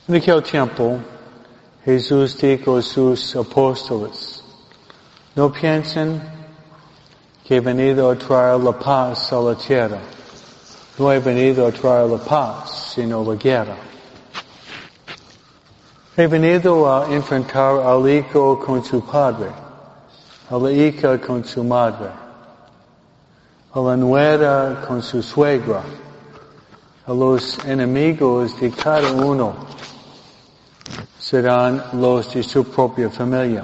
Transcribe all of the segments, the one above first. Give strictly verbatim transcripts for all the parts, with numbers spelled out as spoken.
En aquel tiempo, Jesús dijo a sus apóstoles, no piensen que he venido a traer la paz a la tierra. No he venido a traer la paz, sino la guerra. He venido a enfrentar al hijo con su padre, a la hija con su madre, a la nuera con su suegra, a los enemigos de cada uno serán los de su propia familia.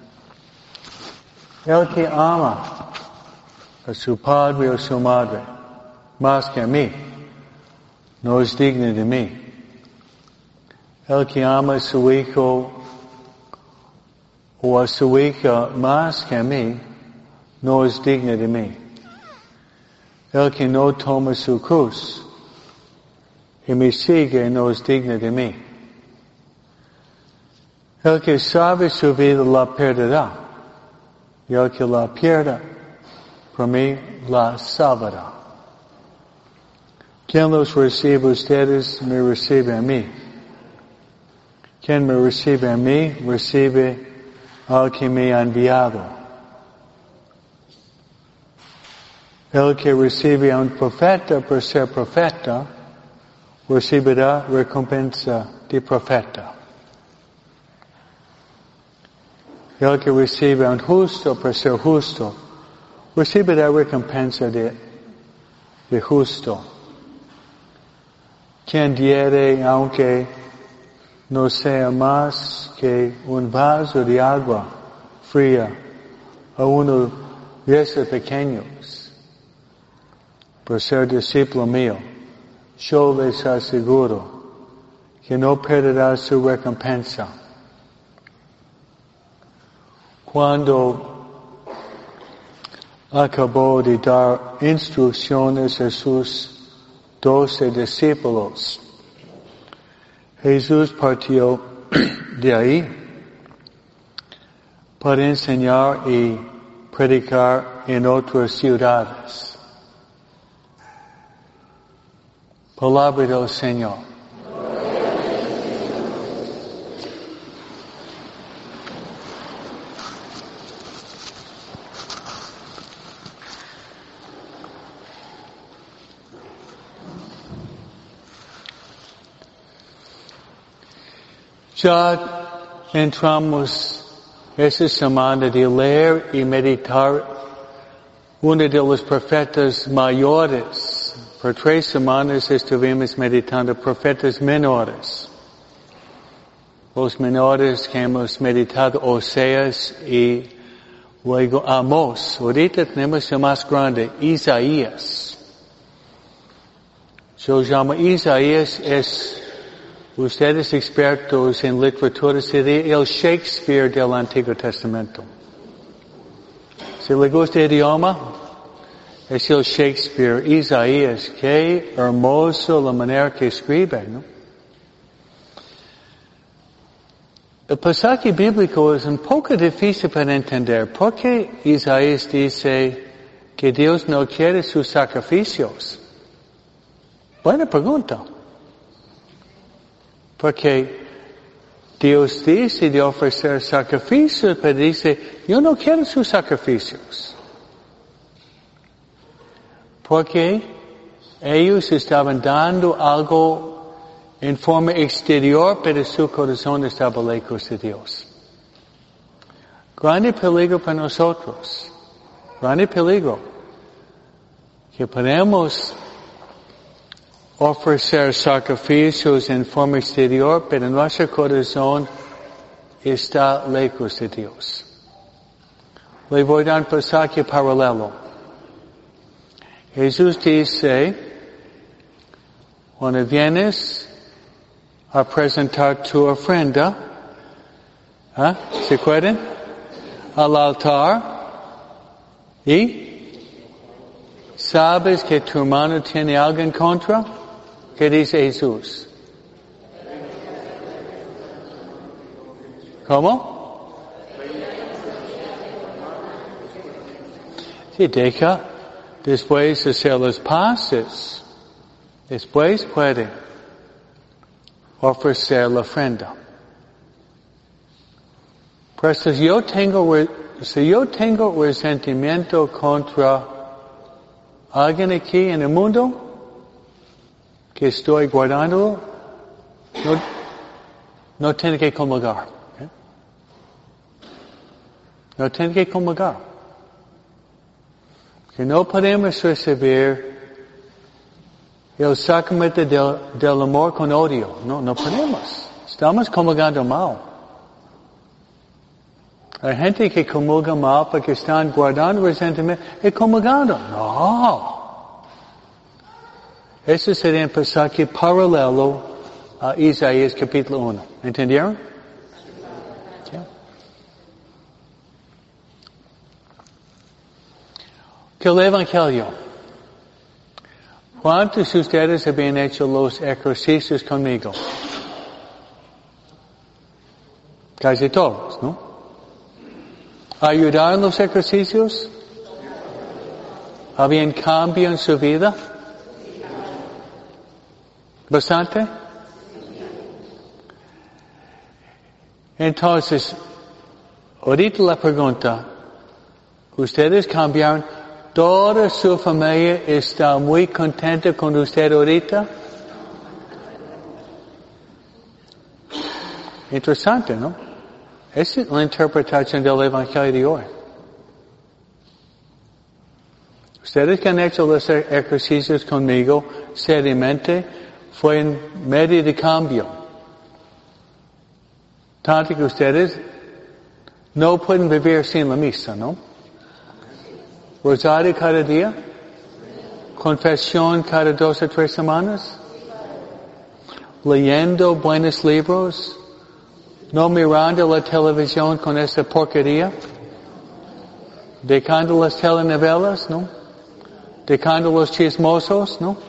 El que ama a su padre o su madre más que a mí, no es digno de mí. El que ama a su hijo o a su hija más que a mí, no es digno de mí. El que no toma su cruz y me sigue, no es digno de mí. El que sabe su vida la perderá, y el que la pierda, por mí la salvará. Quien los recibe a ustedes, me recibe a mí. Quien me recibe a mí, recibe al que me ha enviado. El que recibe a un profeta por ser profeta, recibirá recompensa de profeta. El que recibe a un justo por ser justo, recibirá recompensa de, de justo. Quien diere, aunque no sea más que un vaso de agua fría a uno de esos pequeños, por ser discípulo mío, yo les aseguro que no perderá su recompensa. Cuando acabó de dar instrucciones a sus doce discípulos, Jesús partió de ahí para enseñar y predicar en otras ciudades. Palabra del Señor. Ya entramos esta semana de leer y meditar uno de los profetas mayores. Por tres semanas estuvimos meditando profetas menores. Los menores que hemos meditado, Oseas y luego Amós. Ahorita tenemos el más grande, Isaías. Yo llamo Isaías, es, ustedes expertos en literatura, sería el Shakespeare del Antiguo Testamento. Si le gusta el idioma, es el Shakespeare. Isaías, qué hermoso la manera que escribe, ¿no? El pasaje bíblico es un poco difícil para entender. ¿Por qué Isaías dice que Dios no quiere sus sacrificios? Buena pregunta. Porque Dios dice de ofrecer sacrificios, pero dice, yo no quiero sus sacrificios. Porque ellos estaban dando algo en forma exterior, pero su corazón estaba lejos de Dios. Grande peligro para nosotros. Grande peligro. Que podemos ofrecer sacrificios en forma exterior, pero nuestro corazón está lejos de Dios. Le voy a dar un pasaje paralelo. Jesús dice, cuando vienes a presentar tu ofrenda, ¿eh? ¿Se acuerdan? Al altar, y sabes que tu hermano tiene algo en contra, ¿qué dice Jesús? ¿Cómo? Sí, deja después hacer las paces. Después puede. ofrecer la ofrenda. Pues si yo tengo, si yo tengo resentimiento contra alguien aquí en el mundo, que estoy guardando, no, no tengo que comulgar. ¿Okay? No tengo que comulgar. Que no podemos recibir el sacramento del, del amor con odio. No, no podemos. Estamos comulgando mal. Hay gente que comulga mal porque están guardando resentimiento y comulgando. No. Eso sería un pasaje paralelo a Isaías capítulo uno. ¿Entendieron? ¿Sí? Que el Evangelio. ¿Cuántos de ustedes habían hecho los ejercicios conmigo? Casi todos, ¿no? ¿Ayudaron los ejercicios? ¿Habían cambio en su vida? ¿Bastante? Entonces, ahorita la pregunta, ¿ustedes cambiaron? ¿Toda su familia está muy contenta con usted ahorita? Interesante, ¿no? Esa es la interpretación del Evangelio de hoy. Ustedes que han hecho los ejercicios conmigo seriamente fue en medio de cambio. Tanto que ustedes no pueden vivir sin la misa, ¿no? Rosario cada día. Confesión cada dos o tres semanas. Leyendo buenos libros. No mirando la televisión con esa porquería. Dejando las telenovelas, ¿no? Dejando los chismosos, ¿no?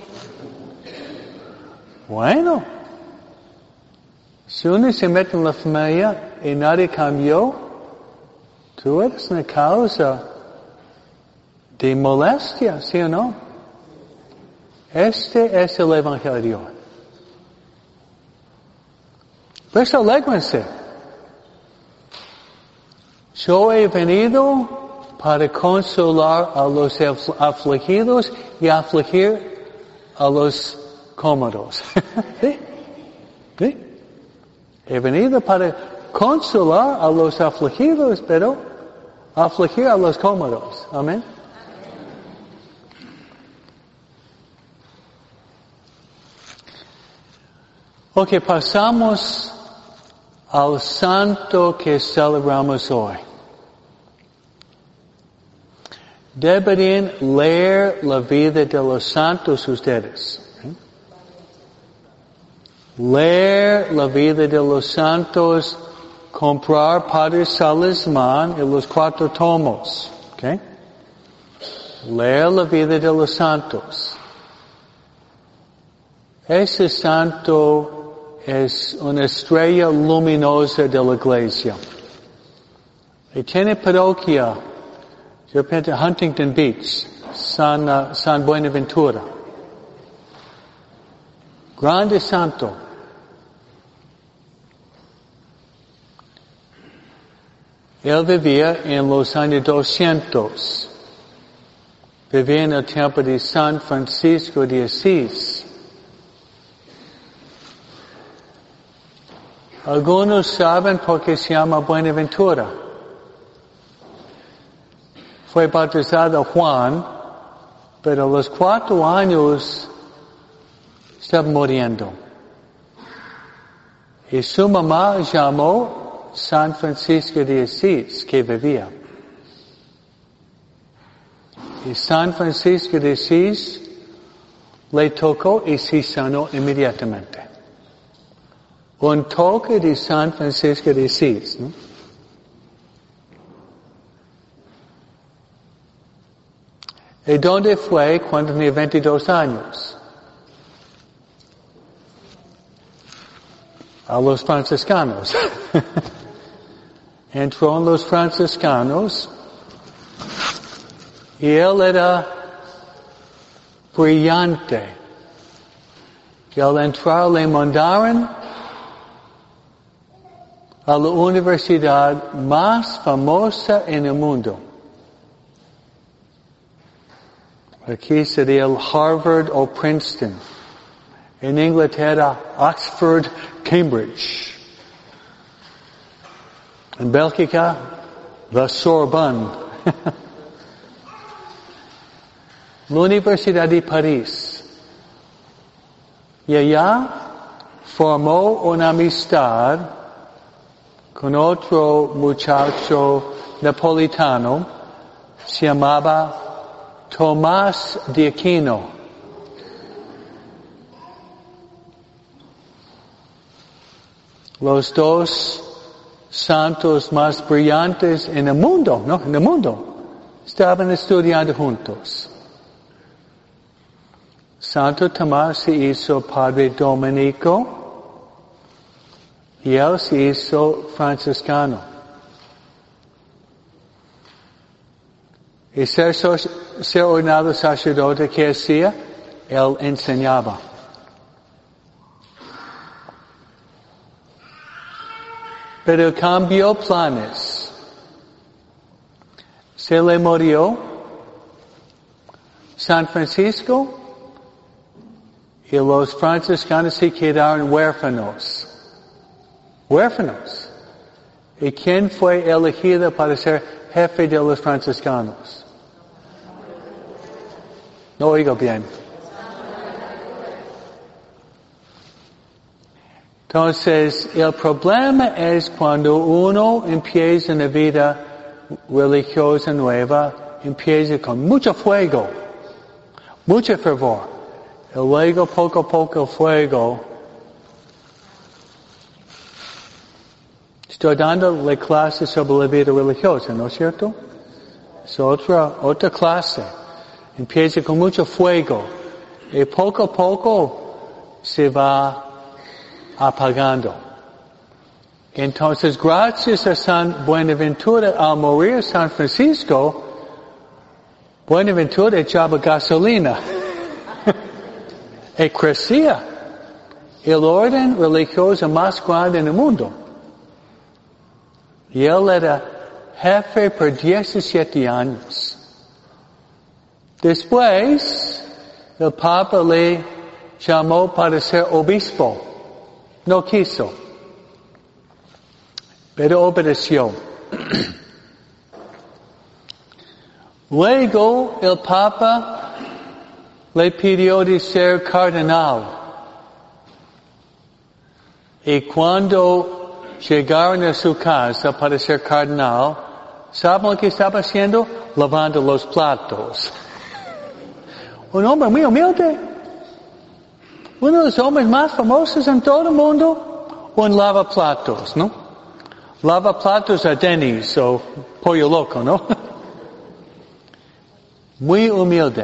Bueno. Si uno se mete en la familia y nadie cambió, tú eres una causa de molestia, ¿sí o no? Este es el Evangelio de hoy. Pues alégrense. Yo he venido para consolar a los afligidos y afligir a los cómodos. ¿Sí? ¿Sí? He venido para consolar a los afligidos, pero afligir a los cómodos. Amén. Ok, pasamos al santo que celebramos hoy. Deberían leer la vida de los santos ustedes. Leer la vida de los santos, comprar Padre Salismán y los cuatro tomos. Okay? Leer la vida de los santos. Ese santo es una estrella luminosa de la iglesia. Y tiene parroquia, de repente Huntington Beach, San, uh, San Buenaventura. Grande santo. Él vivía en los años doscientos. Vivía en el tiempo de San Francisco de Asís. Algunos saben por qué se llama Buenaventura. Fue bautizado Juan, pero a los cuatro años estaba muriendo. Y su mamá llamó San Francisco de Asís, que vivía. Y San Francisco de Asís le tocó y se sanó inmediatamente. Un toque de San Francisco de Asís, ¿no? ¿Y dónde fue cuando tenía veintidós años? A los franciscanos. Entró en los franciscanos y él era brillante. Y al entrar le mandaron a la universidad más famosa en el mundo. Aquí sería el Harvard o Princeton. En Inglaterra, Oxford, Cambridge. En Bélgica, la Sorbonne. La Universidad de París. Y allá formó una amistad con otro muchacho napolitano, se llamaba Tomás de Aquino. Los dos santos más brillantes en el mundo, ¿no? En el mundo. Estaban estudiando juntos. Santo Tomás se hizo padre dominico y él se hizo franciscano. Y ser, ser ordenado sacerdote, ¿qué hacía? Él enseñaba. Pero cambió planes. Se le murió San Francisco y los franciscanos se quedaron huérfanos. Huérfanos. ¿Y quién fue elegido para ser jefe de los franciscanos? No oigo bien. Entonces, el problema es cuando uno empieza una vida religiosa nueva, empieza con mucho fuego, mucho fervor. Y luego, poco a poco, el fuego. Estoy dando la clase sobre la vida religiosa, ¿no es cierto? Es otra, otra clase. Empieza con mucho fuego. Y poco a poco se va apagando. Entonces, gracias a San Buenaventura, al morir San Francisco, Buenaventura echaba gasolina. Y crecía. El orden religioso más grande en el mundo. Y él era jefe por diecisiete años. Después, el Papa le llamó para ser obispo. No quiso. Pero obedeció. Luego, el Papa le pidió de ser cardenal. Y cuando llegaron a su casa para ser cardenal, ¿saben lo que estaba haciendo? Lavando los platos. Un hombre muy humilde. Uno de los hombres más famosos en todo el mundo. Un lavaplatos, ¿no? Lavaplatos a Denny's o Pollo Loco, ¿no? Muy humilde.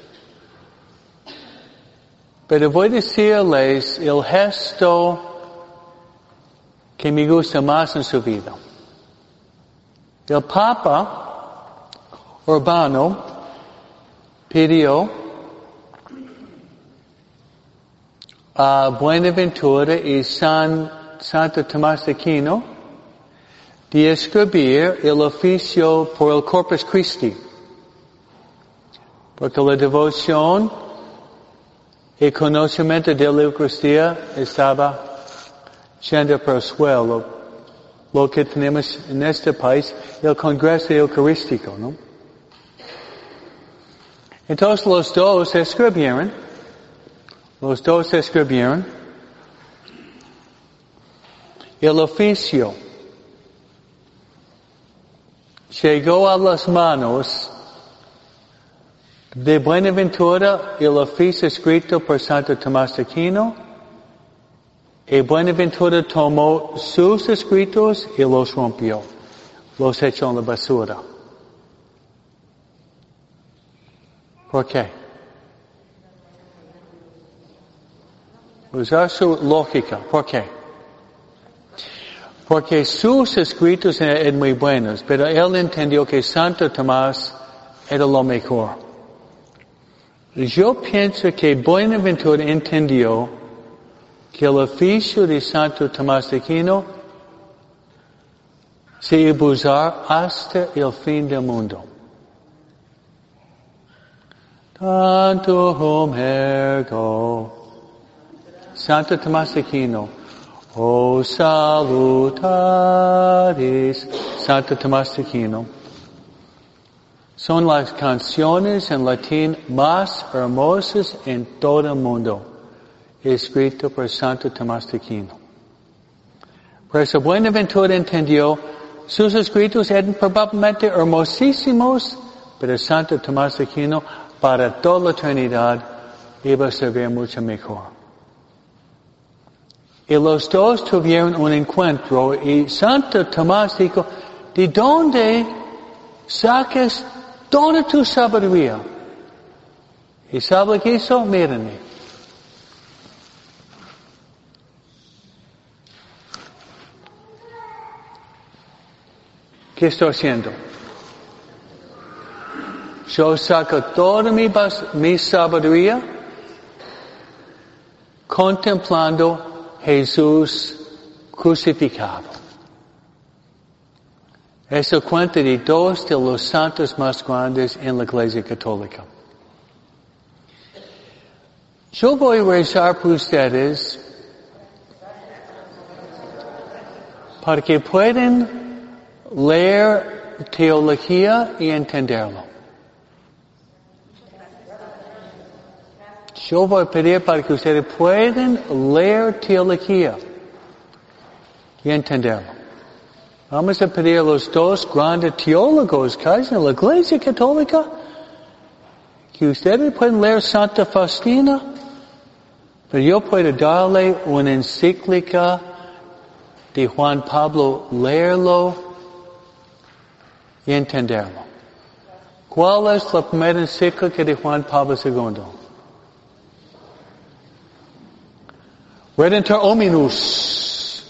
Pero voy a decirles el gesto que me gusta más en su vida. El Papa Urbano pidió a Buenaventura y San, Santo Tomás de Aquino de escribir el oficio por el Corpus Christi. Porque la devoción y conocimiento de la Eucaristía estaba yendo por el suelo. Lo que tenemos en este país, el Congreso Eucarístico, ¿no? Entonces los dos escribieron, los dos escribieron el oficio. Llegó a las manos de Buenaventura el oficio escrito por Santo Tomás de Aquino, y Buenaventura tomó sus escritos y los rompió, los echó en la basura. ¿Por qué? Usar su lógica. ¿Por qué? Porque sus escritos eran muy buenos, pero él entendió que Santo Tomás era lo mejor. Yo pienso que Buenaventura entendió que el oficio de Santo Tomás de Aquino sin abusar hasta el fin del mundo. Tantum ergo. Santo Tomás de Aquino. O salutaris. Santo Tomás de Aquino. Son las canciones en latín más hermosas en todo el mundo, escrito por Santo Tomás de Aquino. Por eso Buenaventura entendió, sus escritos eran probablemente hermosísimos, pero Santo Tomás de Aquino, para toda la eternidad, iba a servir mucho mejor. Y los dos tuvieron un encuentro, y Santo Tomás dijo, ¿de dónde sacas toda tu sabiduría? ¿Y sabe lo que hizo? Mírenme. ¿Qué estoy haciendo? Yo saco toda mi, mi sabiduría contemplando Jesús crucificado. Eso cuenta de dos de los santos más grandes en la Iglesia Católica. Yo voy a rezar por ustedes para que puedan leer teología y entenderlo. Yo voy a pedir para que ustedes puedan leer teología y entenderlo. Vamos a pedir a los dos grandes teólogos que hay en la Iglesia Católica que ustedes pueden leer Santa Faustina, pero yo puedo darle una encíclica de Juan Pablo, leerlo y entenderlo. ¿Cuál es la primera encíclica de Juan Pablo segundo? Redentor Hominus.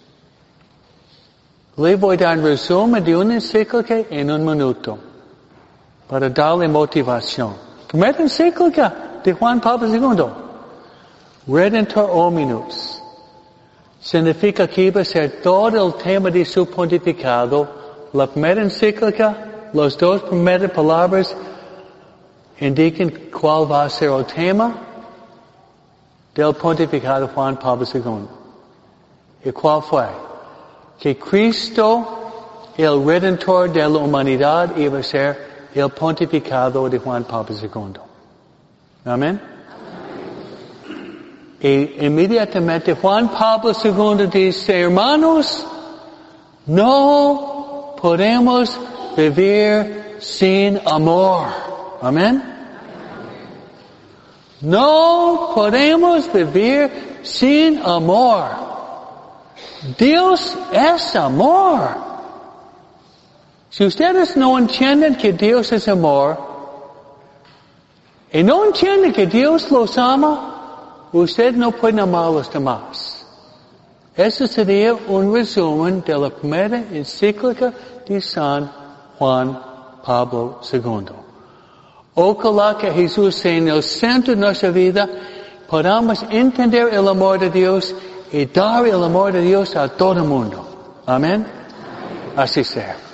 Le voy a dar un resumen de una encíclica en un minuto para darle motivación. Primera encíclica de Juan Pablo segundo. Redentor Hominus. Significa que iba a ser todo el tema de su pontificado. La primera encíclica, las dos primeras palabras indican cuál va a ser el tema del pontificado Juan Pablo segundo. ¿Y cuál fue? Que Cristo, el Redentor de la humanidad, iba a ser el pontificado de Juan Pablo segundo. Amén. Y inmediatamente Juan Pablo segundo dice, hermanos, no podemos vivir sin amor. Amén. No podemos vivir sin amor. Dios es amor. Si ustedes no entienden que Dios es amor, y no entienden que Dios los ama, ustedes no pueden amar a los demás. Eso sería un resumen de la primera encíclica de San Juan Pablo segundo. Ojalá que Jesús sea en el centro de nuestra vida, podamos entender el amor de Dios y dar el amor de Dios a todo el mundo. Amén. Así sea.